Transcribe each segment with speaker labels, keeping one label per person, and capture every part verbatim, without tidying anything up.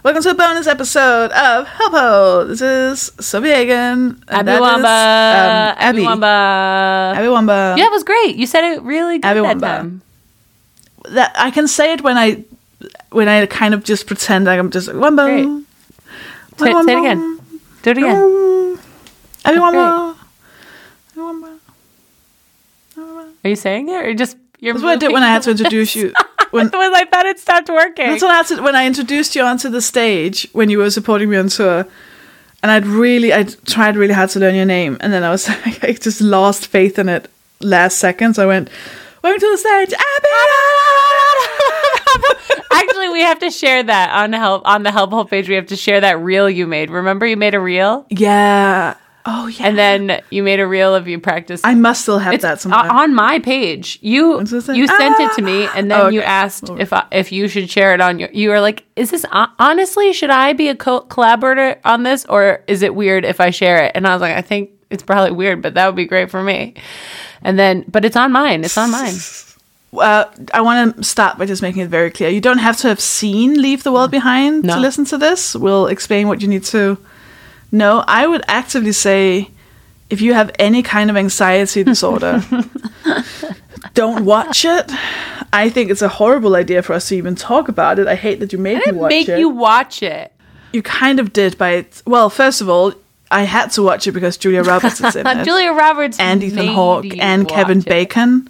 Speaker 1: Welcome to a bonus episode of Helpo. This is Sophie Hagen.
Speaker 2: Abby Wamba.
Speaker 1: Um, Abby.
Speaker 2: Abby Wamba.
Speaker 1: Abby Wamba.
Speaker 2: Yeah, it was great. You said it really good
Speaker 1: Abby
Speaker 2: that
Speaker 1: Wamba.
Speaker 2: time.
Speaker 1: That I can say it when I when I kind of just pretend like I'm just Wamba.
Speaker 2: Great. Say,
Speaker 1: Wamba.
Speaker 2: say it again. Do it again.
Speaker 1: Um, Abby Wamba. Abby Wamba.
Speaker 2: Are you saying it or just you're
Speaker 1: That's what I did when I had to introduce you. When,
Speaker 2: when I thought it stopped working.
Speaker 1: That's what I had to, when I introduced you onto the stage when you were supporting me on tour, and I'd really, I tried really hard to learn your name, and then I was like, I just lost faith in it last second. So I went, welcome to the stage, Abby.
Speaker 2: Actually, we have to share that on help on the Help Help page. We have to share that reel you made. Remember, you made a reel,
Speaker 1: Yeah. Oh yeah.
Speaker 2: and then you made a reel of you practicing.
Speaker 1: I must still have
Speaker 2: It's
Speaker 1: that somewhere.
Speaker 2: uh, on my page. You
Speaker 1: What's this thing?
Speaker 2: you sent
Speaker 1: Ah!
Speaker 2: it to me, and then
Speaker 1: Oh, okay.
Speaker 2: you asked if I, if you should share it on your. You were like, "Is this uh, honestly? Should I be a co- collaborator on this, or is it weird if I share it?" And I was like, "I think it's probably weird, but that would be great for me." And then, but it's on mine. It's on mine.
Speaker 1: Uh, I want to start by just making it very clear. You don't have to have seen Leave the World Behind
Speaker 2: No.
Speaker 1: to listen to this. We'll explain what you need to know. I would actively say, if you have any kind of anxiety disorder, don't watch it. I think it's a horrible idea for us to even talk about it. I hate that you made
Speaker 2: I
Speaker 1: me
Speaker 2: didn't
Speaker 1: watch
Speaker 2: make
Speaker 1: it.
Speaker 2: you watch it.
Speaker 1: You kind of did by, well, first of all, I had to watch it because Julia Roberts is in it.
Speaker 2: Julia Roberts
Speaker 1: and Ethan
Speaker 2: made
Speaker 1: Hawke
Speaker 2: you
Speaker 1: and
Speaker 2: watch
Speaker 1: Kevin
Speaker 2: it.
Speaker 1: Bacon.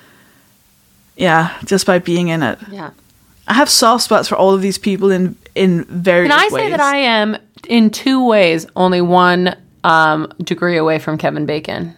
Speaker 1: Yeah, just by being in it.
Speaker 2: Yeah.
Speaker 1: I have soft spots for all of these people in in various
Speaker 2: Can I
Speaker 1: ways.
Speaker 2: say that I am in two ways only one um, degree away from Kevin Bacon?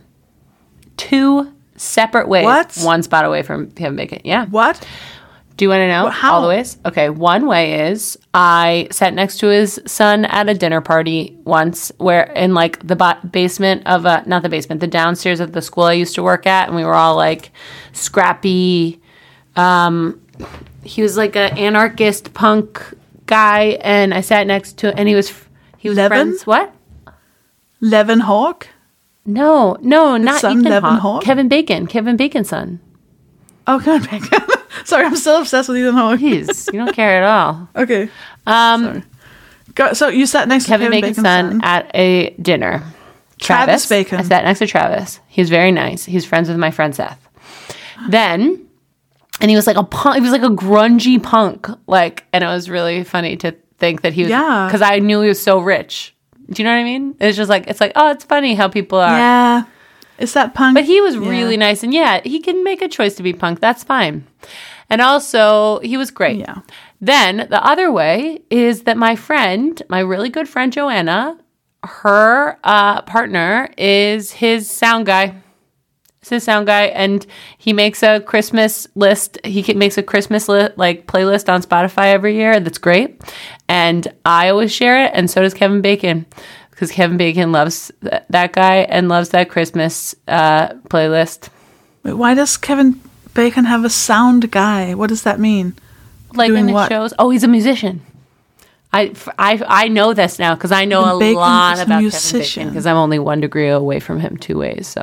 Speaker 2: Two separate ways.
Speaker 1: What?
Speaker 2: One spot away from Kevin Bacon. Yeah.
Speaker 1: What?
Speaker 2: Do you want to know
Speaker 1: Well, how?
Speaker 2: all the ways? Okay. One way is I sat next to his son at a dinner party once, where in like the ba- basement of a not the basement, the downstairs of the school I used to work at, and we were all like scrappy. Um, he was like an anarchist punk guy, and I sat next to, and he was he was
Speaker 1: Levin?
Speaker 2: friends. What?
Speaker 1: Levin Hawke?
Speaker 2: No, no, not
Speaker 1: son,
Speaker 2: Ethan
Speaker 1: Levin
Speaker 2: Hawke.
Speaker 1: Hawke?
Speaker 2: Kevin Bacon. Kevin Bacon's son.
Speaker 1: Oh, Kevin Bacon. Sorry, I'm still obsessed with Ethan Hawke.
Speaker 2: Jeez, you don't care at all.
Speaker 1: Okay.
Speaker 2: Um,
Speaker 1: Sorry. Go, so you sat next
Speaker 2: Kevin
Speaker 1: to Kevin
Speaker 2: Bacon's
Speaker 1: Bacon's
Speaker 2: son at a dinner.
Speaker 1: Travis Bacon.
Speaker 2: I sat next to Travis. He was very nice. He's friends with my friend Seth. Then, and he was like a punk. He was like a grungy punk. Like, and it was really funny to think that he was.
Speaker 1: Yeah.
Speaker 2: Because I knew he was so rich. Do you know what I mean? It's just like it's like oh, it's funny how people are.
Speaker 1: Yeah. Is that punk?
Speaker 2: But he was
Speaker 1: Yeah.
Speaker 2: really nice, and yeah, he can make a choice to be punk. That's fine. And also, he was great.
Speaker 1: Yeah.
Speaker 2: Then the other way is that my friend, my really good friend Joanna, her uh, partner is his sound guy. It's his sound guy, and he makes a Christmas list. He can- makes a Christmas li- like playlist on Spotify every year. That's great, and I always share it, and so does Kevin Bacon, because Kevin Bacon loves th- that guy and loves that Christmas uh, playlist.
Speaker 1: Wait, why does Kevin Bacon have a sound guy? What does that mean?
Speaker 2: Like
Speaker 1: Doing
Speaker 2: in his
Speaker 1: what?
Speaker 2: shows. Oh, he's a musician. I, I, I know this now because I know
Speaker 1: Kevin
Speaker 2: a
Speaker 1: Bacon
Speaker 2: lot
Speaker 1: is a
Speaker 2: about Kevin
Speaker 1: musician.
Speaker 2: Bacon because I'm only one degree away from him two ways. So,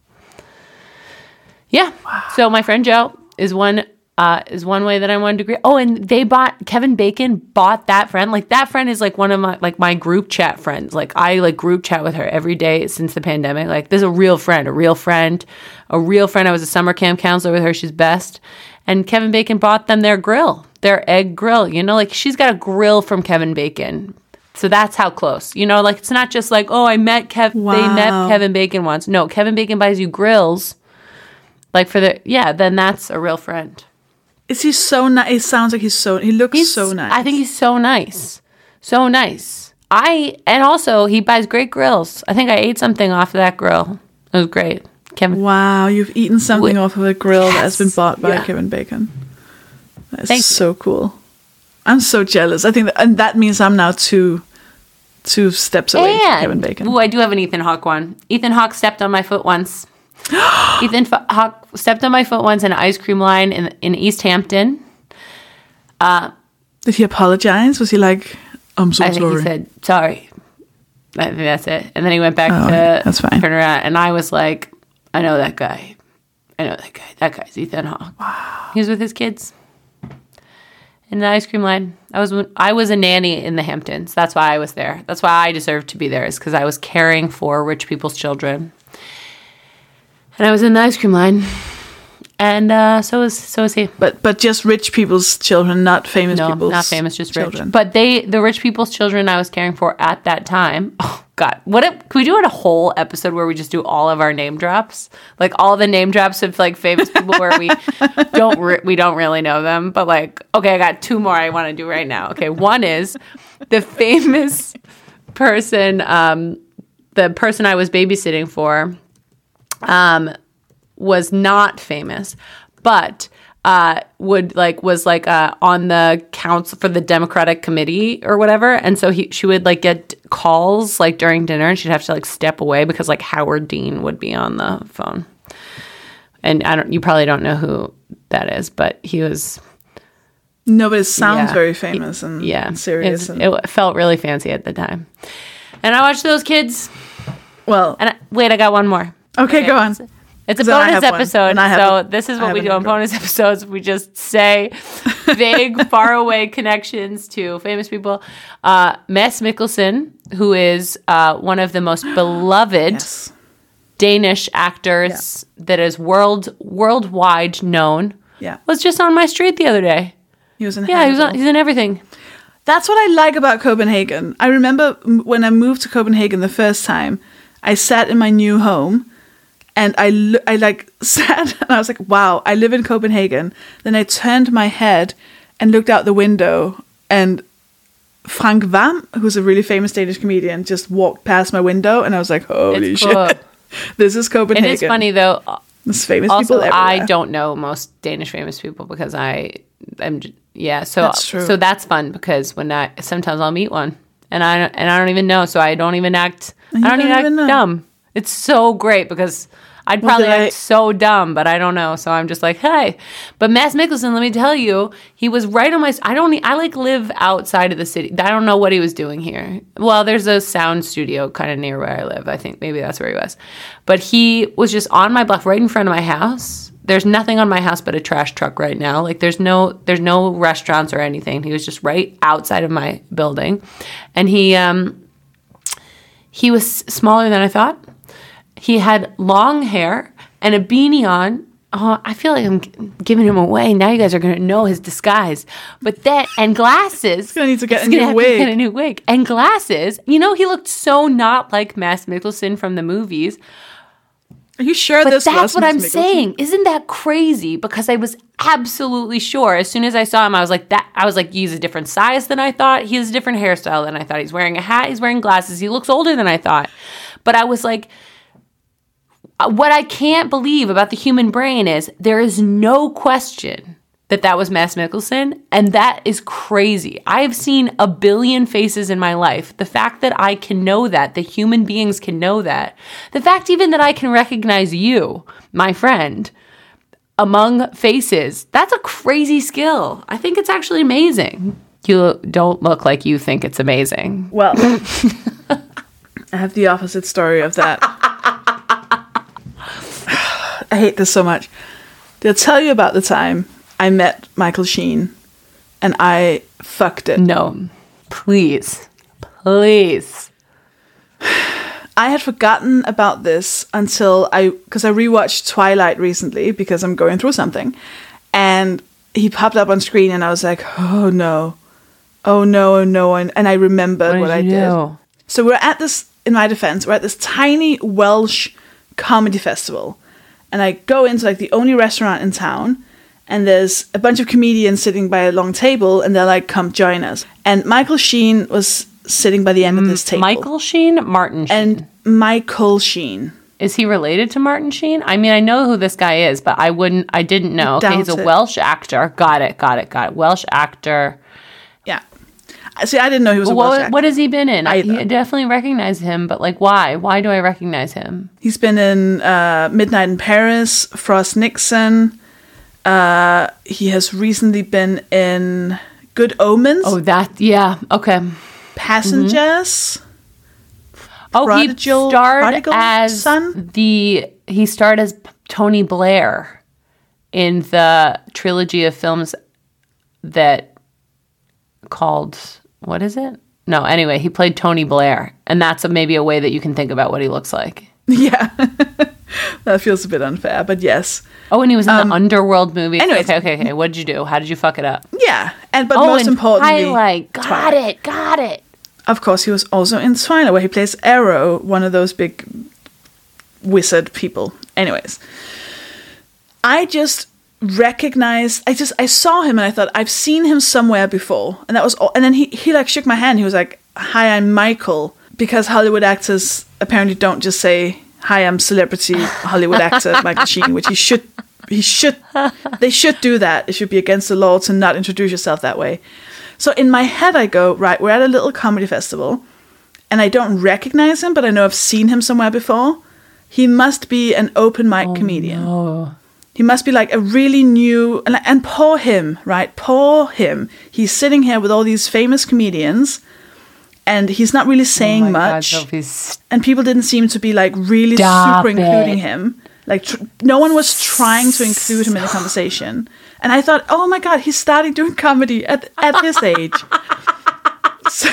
Speaker 2: yeah. So my friend Joe is one uh, is one way that I'm one degree. Oh, and they bought Kevin Bacon bought that friend. Like that friend is like one of my like my group chat friends. Like I like group chat with her every day since the pandemic. Like this is a real friend, a real friend, a real friend. I was a summer camp counselor with her. She's best. And Kevin Bacon bought them their grill, their egg grill. You know, like she's got a grill from Kevin Bacon. So that's how close. You know, like it's not just like, oh, I met Kev.
Speaker 1: Wow.
Speaker 2: They met Kevin Bacon once. No, Kevin Bacon buys you grills. Like for the yeah, then that's a real friend.
Speaker 1: Is he so nice? It sounds like he's so. He looks
Speaker 2: He's
Speaker 1: so nice.
Speaker 2: I think he's so nice, so nice. I and also he buys great grills. I think I ate something off of that grill. It was great. Kevin,
Speaker 1: Wow, you've eaten something
Speaker 2: Wait.
Speaker 1: off of a grill that has been
Speaker 2: Yes.
Speaker 1: bought by
Speaker 2: Yeah.
Speaker 1: Kevin Bacon. That's
Speaker 2: Thank you.
Speaker 1: so cool. I'm so jealous. I think, that, and that means I'm now two, two steps away from Kevin Bacon.
Speaker 2: Ooh, I do have an Ethan Hawke one. Ethan Hawke stepped on my foot once. Ethan F- Hawke stepped on my foot once in an ice cream line in in East Hampton.
Speaker 1: Did he apologize? Was he like, "I'm so
Speaker 2: I think
Speaker 1: sorry"?
Speaker 2: he said sorry. I think that's it. And then he went back
Speaker 1: Oh,
Speaker 2: to
Speaker 1: that's fine.
Speaker 2: turn around, and I was like, I know that guy. I know that guy. That guy's Ethan Hawke. Wow. He was with his kids. in the ice cream line. I was I was a nanny in the Hamptons. That's why I was there. That's why I deserved to be there, is because I was caring for rich people's children. And I was in the ice cream line. And uh, so is so is he.
Speaker 1: But but just rich people's children, not famous
Speaker 2: no,
Speaker 1: people's
Speaker 2: not famous, just
Speaker 1: children.
Speaker 2: rich. But they, the rich people's children I was caring for at that time. Oh God, what? If, can we do it a whole episode where we just do all of our name drops, like all the name drops of like famous people where we don't re- we don't really know them, but like okay, I got two more I want to do right now. Okay, one is the famous person, um, the person I was babysitting for. Um. was not famous, but uh, would like was like uh, on the council for the Democratic committee or whatever, and so he she would like get calls like during dinner, and she'd have to like step away because like Howard Dean would be on the phone, and I don't you probably don't know who that is, but he was.
Speaker 1: No, but it sounds
Speaker 2: yeah,
Speaker 1: very famous
Speaker 2: he,
Speaker 1: and,
Speaker 2: yeah,
Speaker 1: and serious.
Speaker 2: And
Speaker 1: and
Speaker 2: it felt really fancy at the time, and I watched those kids.
Speaker 1: Well,
Speaker 2: and I, wait, I got one more.
Speaker 1: Okay, okay. Go on.
Speaker 2: It's a
Speaker 1: Then I
Speaker 2: bonus
Speaker 1: have one,
Speaker 2: episode,
Speaker 1: and I have
Speaker 2: so
Speaker 1: a-
Speaker 2: this is
Speaker 1: I
Speaker 2: what
Speaker 1: have
Speaker 2: we
Speaker 1: a
Speaker 2: do on
Speaker 1: number.
Speaker 2: bonus episodes. We just say vague, faraway connections to famous people. Uh, Mads Mikkelsen, who is uh, one of the most beloved
Speaker 1: Yes.
Speaker 2: Danish actors that is world worldwide known,
Speaker 1: Yeah.
Speaker 2: was just on my street the other day.
Speaker 1: He was in
Speaker 2: Yeah, he was on,
Speaker 1: Hannibal.
Speaker 2: he's in everything.
Speaker 1: That's what I like about Copenhagen. I remember m- when I moved to Copenhagen the first time, I sat in my new home and I, lo- I like sat and I was like, wow, I live in Copenhagen. Then I turned my head and looked out the window, and Frank Vam, who's a really famous Danish comedian, just walked past my window, and I was like, holy
Speaker 2: It's cool.
Speaker 1: shit. This is Copenhagen.
Speaker 2: It is funny though.
Speaker 1: There's famous
Speaker 2: Also,
Speaker 1: people everywhere.
Speaker 2: I don't know most Danish famous people because I, I'm j- yeah. So
Speaker 1: That's true.
Speaker 2: so that's fun because when I sometimes I'll meet one and I and I don't even know, so I don't even act. I
Speaker 1: you
Speaker 2: don't,
Speaker 1: don't
Speaker 2: even
Speaker 1: even
Speaker 2: act
Speaker 1: know.
Speaker 2: dumb. It's so great because I'd
Speaker 1: Well,
Speaker 2: probably
Speaker 1: did I-
Speaker 2: act so dumb, but I don't know. So I'm just like, hey. But Mads Mikkelsen, let me tell you, he was right on my. I don't. I like live outside of the city. I don't know what he was doing here. Well, there's a sound studio kind of near where I live. I think maybe that's where he was. But he was just on my block, right in front of my house. There's nothing on my house but a trash truck right now. Like there's no there's no restaurants or anything. He was just right outside of my building, and he um he was smaller than I thought. He had long hair and a beanie on. Oh, I feel like I'm g- giving him away. Now you guys are going to know his disguise. But that, and glasses. He's
Speaker 1: gonna need to get a
Speaker 2: He's gonna
Speaker 1: new
Speaker 2: have
Speaker 1: wig.
Speaker 2: To get a new wig. And glasses. You know, he looked so not like Mads Mikkelsen from the movies.
Speaker 1: Are you sure
Speaker 2: But
Speaker 1: this
Speaker 2: that's
Speaker 1: was
Speaker 2: what
Speaker 1: Mads
Speaker 2: I'm
Speaker 1: Mikkelsen?
Speaker 2: saying. Isn't that crazy? Because I was absolutely sure. As soon as I saw him, I was like, that. I was like, he's a different size than I thought. He has a different hairstyle than I thought. He's wearing a hat. He's wearing glasses. He looks older than I thought. But I was like, what I can't believe about the human brain is there is no question that that was Mads Mikkelsen, and that is crazy. I've seen a billion faces in my life. The fact that I can know that, the human beings can know that, the fact even that I can recognize you, my friend, among faces, that's a crazy skill. I think it's actually amazing. You don't look like you think it's amazing.
Speaker 1: Well, I have the opposite story of that. I hate this so much. They'll tell you about the time I met Michael Sheen and I fucked it.
Speaker 2: No, please, please.
Speaker 1: I had forgotten about this until I, because I rewatched Twilight recently because I'm going through something, and he popped up on screen and I was like, oh no, oh no, oh no, and, and I remembered what,
Speaker 2: What
Speaker 1: I
Speaker 2: did you
Speaker 1: did.
Speaker 2: do?
Speaker 1: So we're at this, in my defense, we're at this tiny Welsh comedy festival, and I go into like the only restaurant in town, and there's a bunch of comedians sitting by a long table, and they're like, come join us. And Michael Sheen was sitting by the end of this table.
Speaker 2: Michael Sheen, Martin Sheen.
Speaker 1: And Michael Sheen.
Speaker 2: Is he related to Martin Sheen? I mean, I know who this guy is, but I wouldn't, I didn't know. Okay, he's a
Speaker 1: doubt it.
Speaker 2: Welsh actor. Got it, got it, got it. Welsh actor.
Speaker 1: Yeah. See, I didn't know he was a Welsh
Speaker 2: What,
Speaker 1: actor.
Speaker 2: what has he been in? I,
Speaker 1: Either.
Speaker 2: I definitely recognize him, but like, why? Why do I recognize him?
Speaker 1: He's been in uh, Midnight in Paris, Frost Nixon. Uh, he has recently been in Good Omens,
Speaker 2: Oh, that, yeah, okay.
Speaker 1: Passengers.
Speaker 2: Oh,
Speaker 1: Prodigal-
Speaker 2: he starred
Speaker 1: Prodigal
Speaker 2: as
Speaker 1: Son?
Speaker 2: the, he starred as Tony Blair in the trilogy of films that called, what is it? No, anyway, he played Tony Blair. And that's a, maybe a way that you can think about what he looks like.
Speaker 1: Yeah. That feels a bit unfair, but yes.
Speaker 2: Oh, and he was in um, the Underworld movie.
Speaker 1: Anyways,
Speaker 2: okay, okay, okay. What did you do? How did you fuck it up?
Speaker 1: Yeah, and but
Speaker 2: oh,
Speaker 1: most
Speaker 2: and
Speaker 1: importantly,
Speaker 2: Twilight. Got Twilight. it, got it.
Speaker 1: Of course, he was also in Twilight, where he plays Arrow, one of those big wizard people. Anyways, I just recognized. I just I saw him and I thought I've seen him somewhere before, and that was all. And then he he like shook my hand. He was like, "Hi, I'm Michael," because Hollywood actors apparently don't just say, "Hi, I'm celebrity Hollywood actor Michael Sheen," which he should, he should, they should do that. It should be against the law to not introduce yourself that way. So in my head, I go, right, we're at a little comedy festival, and I don't recognize him, but I know I've seen him somewhere before. He must be an open mic oh, comedian. No. He must be like a really new, and, and poor him, right? Poor him. He's sitting here with all these famous comedians, and he's not really saying
Speaker 2: oh
Speaker 1: much.
Speaker 2: God,
Speaker 1: and people didn't seem to be like really
Speaker 2: Stop
Speaker 1: super
Speaker 2: it.
Speaker 1: including him. Like tr- no one was trying to include him in the conversation. And I thought, oh my God, he's starting doing comedy at at his age. so,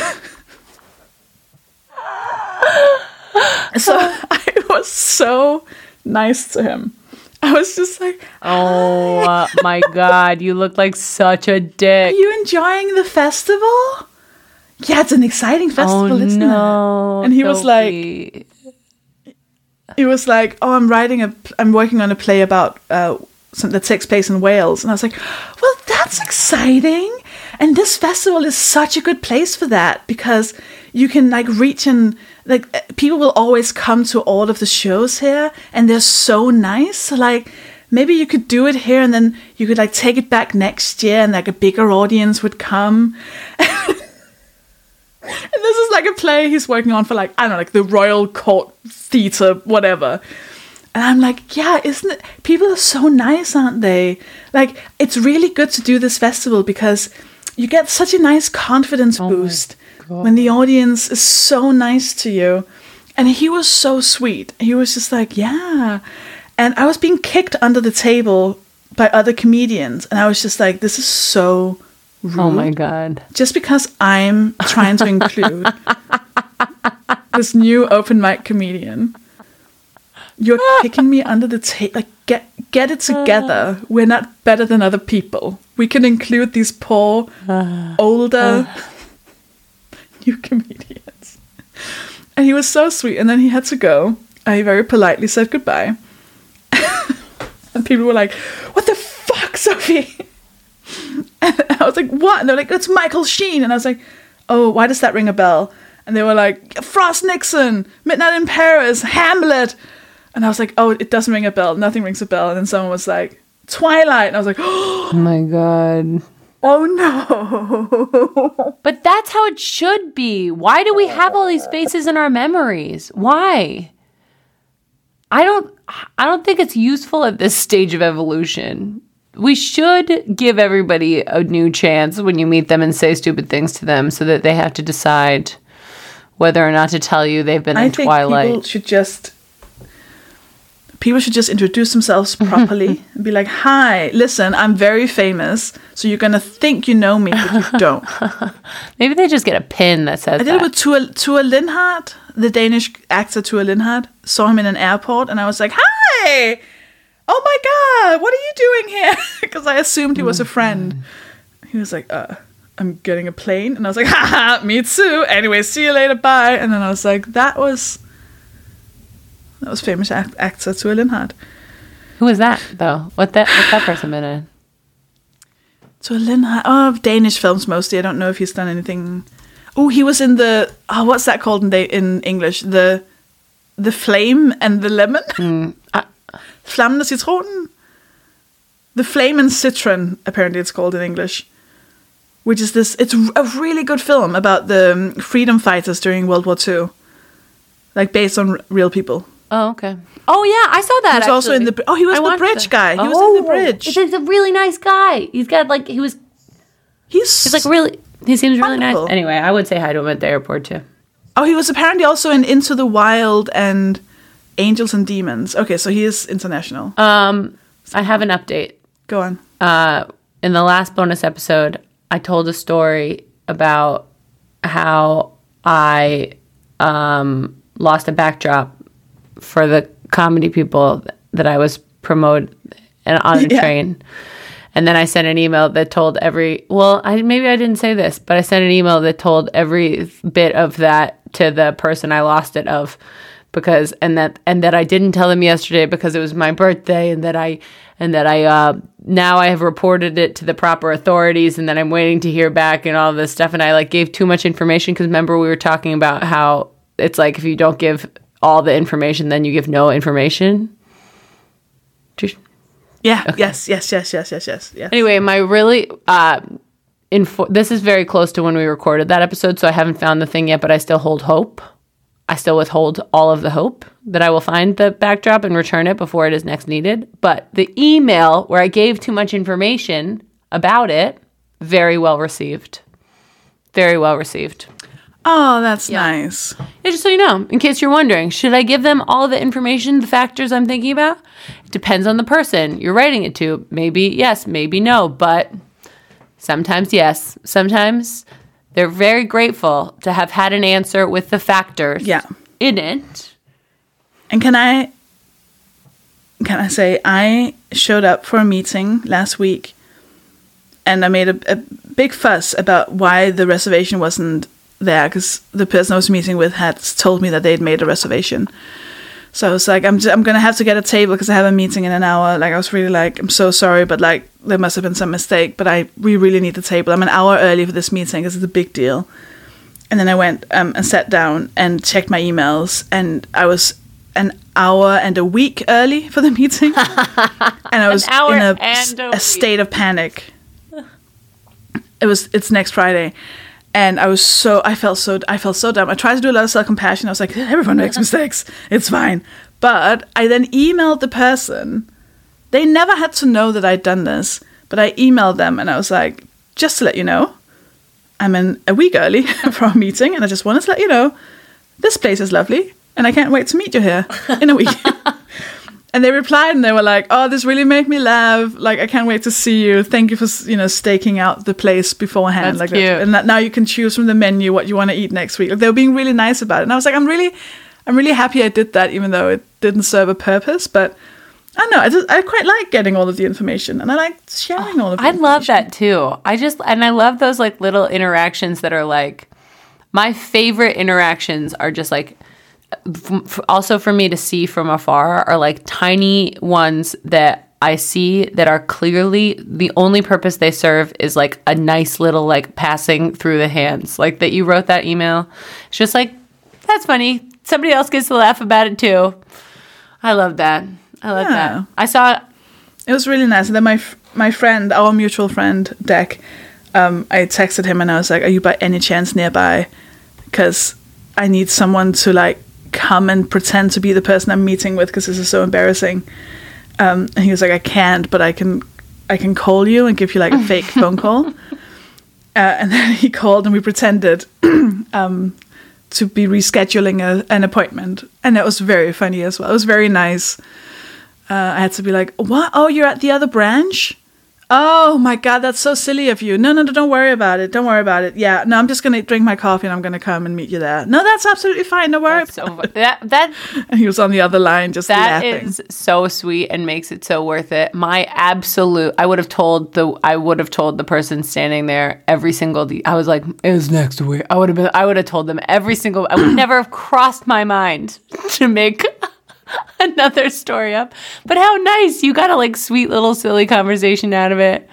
Speaker 1: so I was so nice to him. I was just like,
Speaker 2: oh uh, my God, you look like such a dick.
Speaker 1: Are you enjoying the festival? Yeah, it's an exciting festival,
Speaker 2: oh,
Speaker 1: isn't
Speaker 2: no,
Speaker 1: it? And he
Speaker 2: Sophie.
Speaker 1: was like, he was like, oh, I'm writing a, I'm working on a play about uh, something that takes place in Wales. And I was like, well, that's exciting. And this festival is such a good place for that, because you can like reach and like people will always come to all of the shows here, and they're so nice. So like maybe you could do it here, and then you could like take it back next year, and like a bigger audience would come. And this is like a play he's working on for like, I don't know, like the Royal Court Theatre, whatever. And I'm like, yeah, isn't it? People are so nice, aren't they? Like, it's really good to do this festival because you get such a nice confidence
Speaker 2: oh
Speaker 1: boost when the audience is so nice to you. And he was so sweet. He was just like, yeah. And I was being kicked under the table by other comedians. And I was just like, this is so rude.
Speaker 2: Oh my God.
Speaker 1: Just because I'm trying to include this new open mic comedian, you're kicking me under the table. Like, get get it together. We're not better than other people. We can include these poor, older, new comedians. And he was so sweet. And then he had to go. I very politely said goodbye. And people were like, what the fuck, Sophie? And I was like, what? And they're like, it's Michael Sheen. And I was like, oh, why does that ring a bell? And they were like, Frost Nixon, Midnight in Paris, Hamlet. And I was like, oh, it doesn't ring a bell. Nothing rings a bell. And then someone was like, Twilight. And I was like, oh
Speaker 2: my God.
Speaker 1: Oh no.
Speaker 2: But that's how it should be. Why do we have all these faces in our memories? Why? I don't I don't think it's useful at this stage of evolution. We should give everybody a new chance when you meet them and say stupid things to them so that they have to decide whether or not to tell you they've been
Speaker 1: I
Speaker 2: in
Speaker 1: think
Speaker 2: Twilight.
Speaker 1: People should just people should just introduce themselves properly and be like, hi, listen, I'm very famous, so you're going to think you know me, but you don't.
Speaker 2: Maybe they just get a pin that says
Speaker 1: I did
Speaker 2: that.
Speaker 1: it with Tua, Tua Lindhardt, the Danish actor Tua Lindhardt. Saw him in an airport, and I was like, hi! Oh my God, what are you doing here? Because I assumed he was a friend. He was like, uh, I'm getting a plane. And I was like, haha, me too. Anyway, see you later, bye. And then I was like, that was... That was famous act- actor Tua Lindhardt.
Speaker 2: Who was that, though? What that what's that person been in?
Speaker 1: Tua Lindhardt. Oh, Danish films mostly. I don't know if he's done anything. Oh, he was in the... Oh, what's that called in, the, in English? The the Flame and the Lemon?
Speaker 2: Mm. Uh,
Speaker 1: Flammen og Citronen? The Flame and Citron, apparently it's called in English. Which is this... It's a really good film about the freedom fighters during World War Two. Like, based on r- real people.
Speaker 2: Oh, okay. Oh, yeah, I saw that,
Speaker 1: He was
Speaker 2: actually.
Speaker 1: also in the... Oh, he was
Speaker 2: I
Speaker 1: the bridge
Speaker 2: the,
Speaker 1: guy. He
Speaker 2: oh,
Speaker 1: was in the bridge.
Speaker 2: He's a really nice guy. He's got, like, he was...
Speaker 1: He's...
Speaker 2: He's, like, really... He seems really
Speaker 1: wonderful.
Speaker 2: nice. Anyway, I would say hi to him at the airport, too.
Speaker 1: Oh, he was apparently also in Into the Wild and Angels and Demons. Okay, so he is international.
Speaker 2: Um, I have an update.
Speaker 1: Go on.
Speaker 2: Uh, in the last bonus episode, I told a story about how I um, lost a backdrop for the comedy people that I was promoted on a
Speaker 1: Yeah.
Speaker 2: train. And then I sent an email that told every, well, I maybe I didn't say this, but I sent an email that told every bit of that to the person I lost it of, because, and that, and that I didn't tell them yesterday because it was my birthday, and that I, and that I, uh, now I have reported it to the proper authorities, and that I'm waiting to hear back and all this stuff. And I like gave too much information, because remember we were talking about how it's like, if you don't give all the information, then you give no information.
Speaker 1: Yeah. Okay. Yes. Yes. Yes. Yes. Yes. Yes. Yes.
Speaker 2: Anyway, my really uh, info- this is very close to when we recorded that episode, so I haven't found the thing yet, but I still hold hope. I still withhold all of the hope that I will find the backdrop and return it before it is next needed. But the email where I gave too much information about it, very well received. Very well received.
Speaker 1: Oh, that's
Speaker 2: Yeah.
Speaker 1: nice.
Speaker 2: Yeah, just so you know, in case you're wondering, should I give them all the information, the factors I'm thinking about? It depends on the person you're writing it to. Maybe yes, maybe no, but sometimes yes. Sometimes they're very grateful to have had an answer with the factors
Speaker 1: Yeah.
Speaker 2: in it.
Speaker 1: And can I can I say I showed up for a meeting last week, and I made a, a big fuss about why the reservation wasn't there, because the person I was meeting with had told me that they'd made a reservation. So I was like, I'm just, I'm gonna have to get a table because I have a meeting in an hour. Like, I was really like, I'm so sorry, but like there must have been some mistake. But I we really need the table. I'm an hour early for this meeting because it's a big deal. And then I went um, and sat down and checked my emails, and I was an hour and a week early for the meeting, and I was
Speaker 2: An hour
Speaker 1: in a,
Speaker 2: and a
Speaker 1: a
Speaker 2: week.
Speaker 1: state of panic. It was it's next Friday. And I was so, I felt so, I felt so dumb. I tried to do a lot of self-compassion. I was like, everyone makes mistakes. It's fine. But I then emailed the person. They never had to know that I'd done this. But I emailed them and I was like, just to let you know, I'm in a week early for our meeting. And I just wanted to let you know, this place is lovely. And I can't wait to meet you here in a week. And they replied and they were like, oh, this really made me laugh. Like, I can't wait to see you. Thank you for, you know, staking out the place beforehand.
Speaker 2: That's
Speaker 1: like
Speaker 2: cute.
Speaker 1: That. And that now you can choose from the menu what you want to eat next week. Like, they were being really nice about it. And I was like, I'm really, I'm really happy I did that, even though it didn't serve a purpose. But I don't know. I, just, I quite like getting all of the information. And I like sharing all of it.
Speaker 2: I love that too. I just, and I love those like little interactions that are like, my favorite interactions are just like, f- also for me to see from afar are like tiny ones that I see that are clearly the only purpose they serve is like a nice little like passing through the hands. Like that you wrote that email. It's just like, that's funny. Somebody else gets to laugh about it too. I love that. I love
Speaker 1: Yeah.
Speaker 2: that. I saw
Speaker 1: It was really nice. And then my f- my friend, our mutual friend, Deck, um, I texted him and I was like, are you by any chance nearby? Because I need someone to like come and pretend to be the person I'm meeting with because this is so embarrassing. Um, and he was like, I can't, but I can I can call you and give you like a fake phone call. Uh, and then he called and we pretended um, to be rescheduling a, an appointment. And that was very funny as well. It was very nice. Uh, I had to be like, what? Oh, you're at the other branch? Oh my God, that's so silly of you. No, no, no, don't worry about it. Don't worry about it. Yeah, no, I'm just going to drink my coffee and I'm going to come and meet you there. No, that's absolutely fine. No worry.
Speaker 2: so that that
Speaker 1: And he was on the other line just
Speaker 2: That
Speaker 1: laughing.
Speaker 2: is so sweet and makes it so worth it. My absolute, I would have told the, I would have told the person standing there every single. De- I was like, it was next week. I would have been, I would have told them every single. I would never have crossed my mind to make another story up. But how nice you got a like sweet little silly conversation out of it.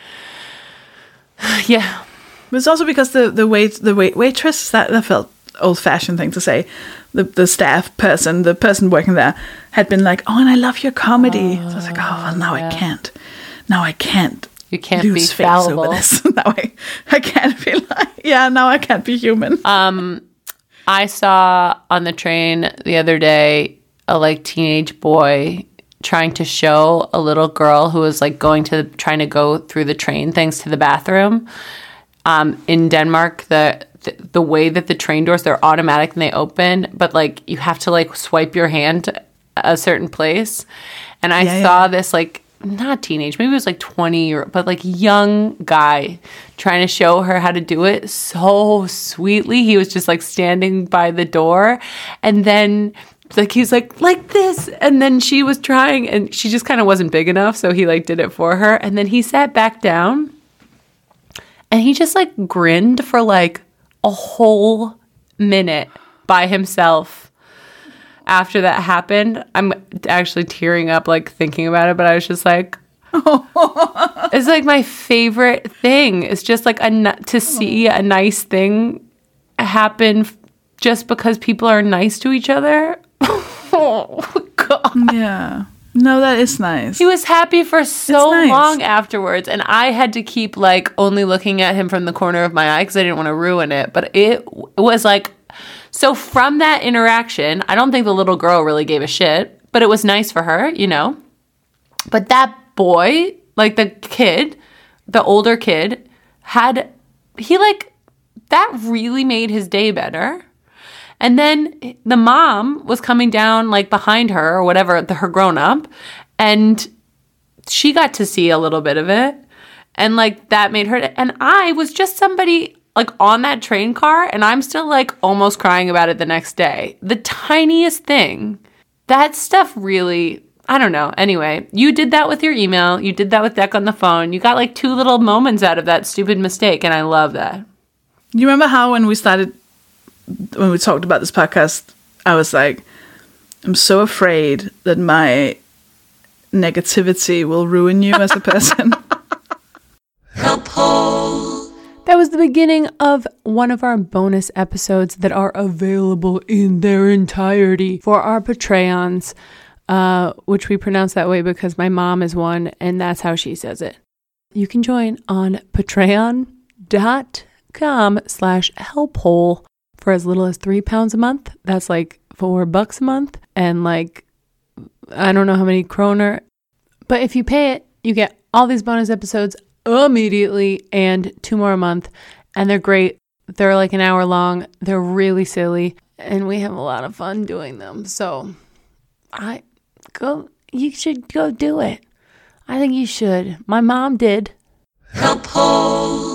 Speaker 2: Yeah,
Speaker 1: But it's also because the the wait the wait waitress that that felt old fashioned thing to say. The the staff person, the person working there, had been like, "Oh, and I love your comedy." So I was like, "Oh, well, now
Speaker 2: yeah.
Speaker 1: I can't. Now I can't.
Speaker 2: you can't
Speaker 1: lose
Speaker 2: be
Speaker 1: face
Speaker 2: fallible.
Speaker 1: over this. now I I can't be like, yeah. Now I can't be human."
Speaker 2: Um, I saw on the train the other day a like teenage boy trying to show a little girl who was like going to trying to go through the train things to the bathroom. Um, in Denmark, the, the the way that the train doors, they're automatic and they open, but like you have to like swipe your hand a certain place. And I
Speaker 1: Yeah,
Speaker 2: saw
Speaker 1: yeah.
Speaker 2: this like not teenage, maybe it was like twenty, or but like young guy trying to show her how to do it so sweetly. He was just like standing by the door, and then like he's like like this, and then she was trying, and she just kind of wasn't big enough, so he like did it for her, and then he sat back down, and he just like grinned for like a whole minute by himself. After that happened, I'm actually tearing up, like, thinking about it, but I was just like, it's, like, my favorite thing. It's just, like, a, to see a nice thing happen just because people are nice to each other. Oh, God.
Speaker 1: Yeah. No, that is nice.
Speaker 2: He was happy for so
Speaker 1: nice.
Speaker 2: long afterwards, and I had to keep, like, only looking at him from the corner of my eye because I didn't want to ruin it, but it was, like... So from that interaction, I don't think the little girl really gave a shit, but it was nice for her, you know. But that boy, like the kid, the older kid, had, he like, that really made his day better. And then the mom was coming down like behind her or whatever, the, her grown up, and she got to see a little bit of it. And like that made her, and I was just somebody like on that train car, and I'm still like almost crying about it the next day. The tiniest thing. That stuff really, I don't know. Anyway, you did that with your email. You did that with Deck on the phone. You got like two little moments out of that stupid mistake, and I love that.
Speaker 1: You remember how when we started, when we talked about this podcast, I was like, I'm so afraid that my negativity will ruin you as a person.
Speaker 2: Help hole. That was the beginning of one of our bonus episodes that are available in their entirety for our Patreons, uh, which we pronounce that way because my mom is one, and that's how she says it. You can join on patreon.com slash helphole for as little as three pounds a month. That's like four bucks a month, and like, I don't know how many kroner. But if you pay it, you get all these bonus episodes immediately and two more a month, and they're great. They're like an hour long. They're really silly, and we have a lot of fun doing them. So I go you should go do it. I think you should. My mom did. Help hole.